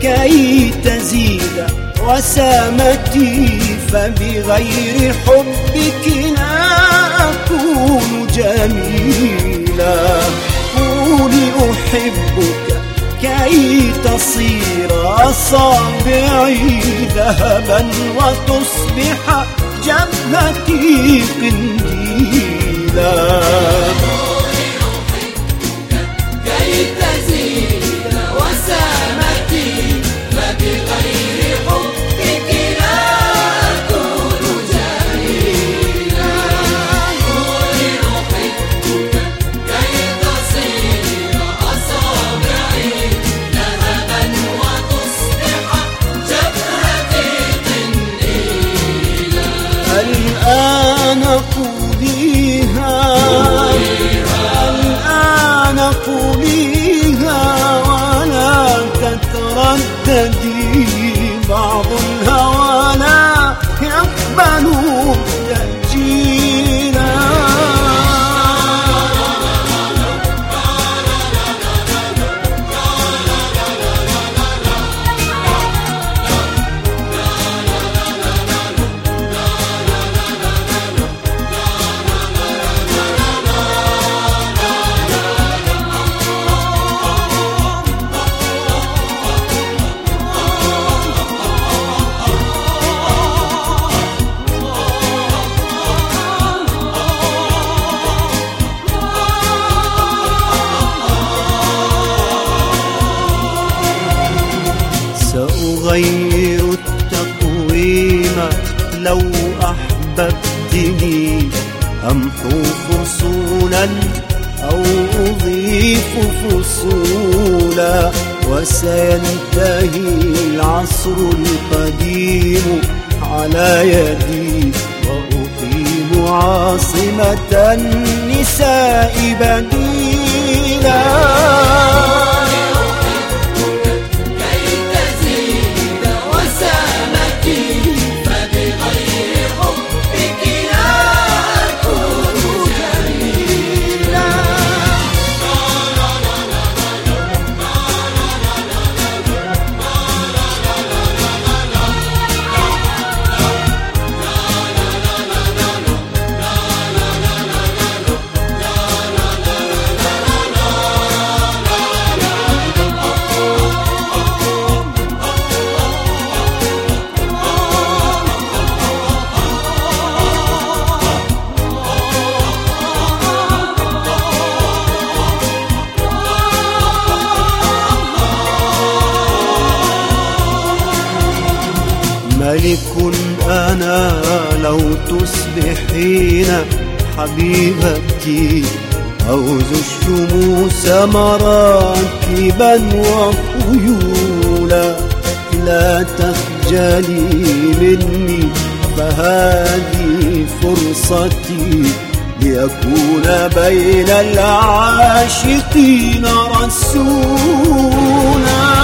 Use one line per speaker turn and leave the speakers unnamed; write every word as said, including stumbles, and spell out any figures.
كي تزيد وسامتي، فبغير حبك لا أكون جميلا. قولي أحبك كي تصير أصابعي ذهبا وتصبح جبهتي قنديلا. الآن قوليها الآن قوليها ولا تترددي، بعض الهوى لا يقبل تأجيلا. سأغير التقويم لو أحببتني، أمحو فصولا أو أضيف فصولا، وسينتهي العصر القديم على يدي، وأقيم عاصمة النساء بديلا. ملك أنا لو تصبحين حبيبتي، أوز الشموس مراكبا وخيولا. لا تخجلي مني فهذه فرصتي، ليكون بين العاشقين رسولا.